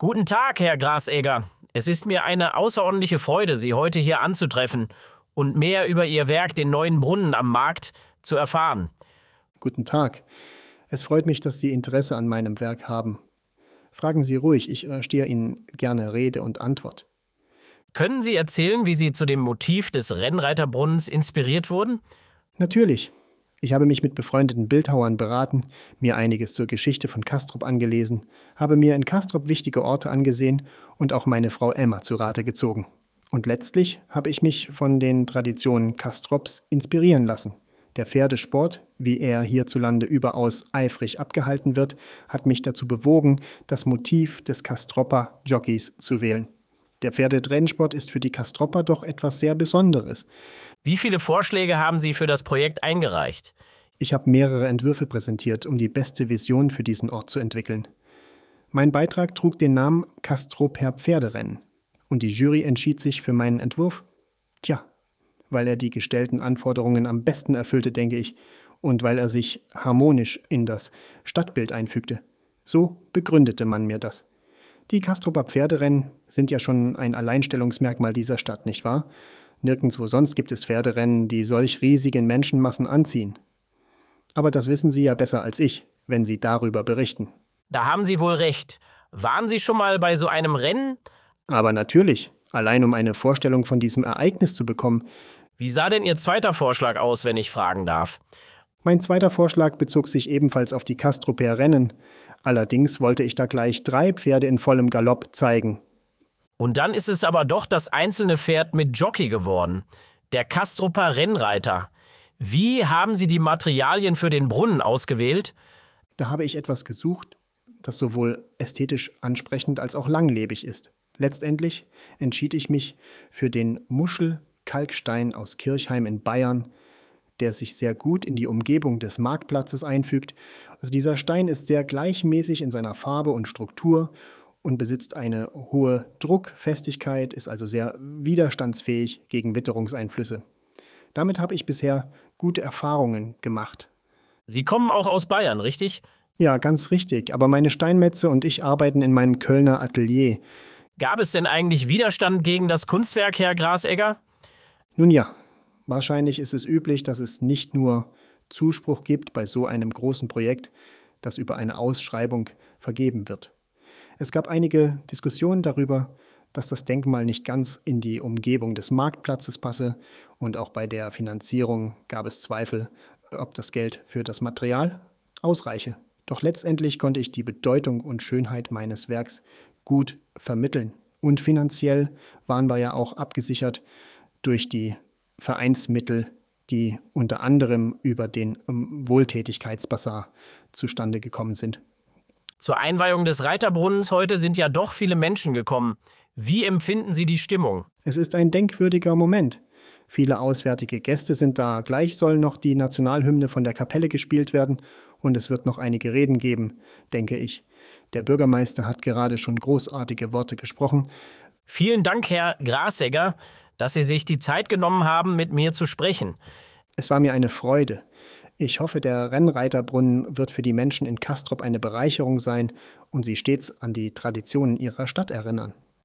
Guten Tag, Herr Grasäger. Es ist mir eine außerordentliche Freude, Sie heute hier anzutreffen und mehr über Ihr Werk, den neuen Brunnen am Markt, zu erfahren. Guten Tag. Es freut mich, dass Sie Interesse an meinem Werk haben. Fragen Sie ruhig, ich stehe Ihnen gerne Rede und Antwort. Können Sie erzählen, wie Sie zu dem Motiv des Rennreiterbrunnens inspiriert wurden? Natürlich. Ich habe mich mit befreundeten Bildhauern beraten, mir einiges zur Geschichte von Castrop angelesen, habe mir in Castrop wichtige Orte angesehen und auch meine Frau Emma zu Rate gezogen. Und letztlich habe ich mich von den Traditionen Castrops inspirieren lassen. Der Pferdesport, wie er hierzulande überaus eifrig abgehalten wird, hat mich dazu bewogen, das Motiv des Castropper Jockeys zu wählen. Der Pferderennsport ist für die Castropper doch etwas sehr Besonderes. Wie viele Vorschläge haben Sie für das Projekt eingereicht? Ich habe mehrere Entwürfe präsentiert, um die beste Vision für diesen Ort zu entwickeln. Mein Beitrag trug den Namen Castroper Pferderennen. Und die Jury entschied sich für meinen Entwurf? Tja, weil er die gestellten Anforderungen am besten erfüllte, denke ich, und weil er sich harmonisch in das Stadtbild einfügte. So begründete man mir das. Die Castroper Pferderennen sind ja schon ein Alleinstellungsmerkmal dieser Stadt, nicht wahr? Nirgendwo sonst gibt es Pferderennen, die solch riesigen Menschenmassen anziehen. Aber das wissen Sie ja besser als ich, wenn Sie darüber berichten. Da haben Sie wohl recht. Waren Sie schon mal bei so einem Rennen? Aber natürlich, allein um eine Vorstellung von diesem Ereignis zu bekommen. Wie sah denn Ihr zweiter Vorschlag aus, wenn ich fragen darf? Mein zweiter Vorschlag bezog sich ebenfalls auf die Castroper Rennen. Allerdings wollte ich da gleich 3 Pferde in vollem Galopp zeigen. Und dann ist es aber doch das einzelne Pferd mit Jockey geworden. Der Castroper Rennreiter. Wie haben Sie die Materialien für den Brunnen ausgewählt? Da habe ich etwas gesucht, das sowohl ästhetisch ansprechend als auch langlebig ist. Letztendlich entschied ich mich für den Muschelkalkstein aus Kirchheim in Bayern, der sich sehr gut in die Umgebung des Marktplatzes einfügt. Also dieser Stein ist sehr gleichmäßig in seiner Farbe und Struktur und besitzt eine hohe Druckfestigkeit, ist also sehr widerstandsfähig gegen Witterungseinflüsse. Damit habe ich bisher gute Erfahrungen gemacht. Sie kommen auch aus Bayern, richtig? Ja, ganz richtig, aber meine Steinmetze und ich arbeiten in meinem Kölner Atelier. Gab es denn eigentlich Widerstand gegen das Kunstwerk, Herr Grasäger? Nun ja, wahrscheinlich ist es üblich, dass es nicht nur Zuspruch gibt bei so einem großen Projekt, das über eine Ausschreibung vergeben wird. Es gab einige Diskussionen darüber, dass das Denkmal nicht ganz in die Umgebung des Marktplatzes passe und auch bei der Finanzierung gab es Zweifel, ob das Geld für das Material ausreiche. Doch letztendlich konnte ich die Bedeutung und Schönheit meines Werks gut vermitteln. Und finanziell waren wir ja auch abgesichert durch die Vereinsmittel, die unter anderem über den Wohltätigkeitsbasar zustande gekommen sind. Zur Einweihung des Reiterbrunnens heute sind ja doch viele Menschen gekommen. Wie empfinden Sie die Stimmung? Es ist ein denkwürdiger Moment. Viele auswärtige Gäste sind da. Gleich soll noch die Nationalhymne von der Kapelle gespielt werden und es wird noch einige Reden geben, denke ich. Der Bürgermeister hat gerade schon großartige Worte gesprochen. Vielen Dank, Herr Grasäger, dass Sie sich die Zeit genommen haben, mit mir zu sprechen. Es war mir eine Freude. Ich hoffe, der Rennreiterbrunnen wird für die Menschen in Castrop eine Bereicherung sein und sie stets an die Traditionen ihrer Stadt erinnern.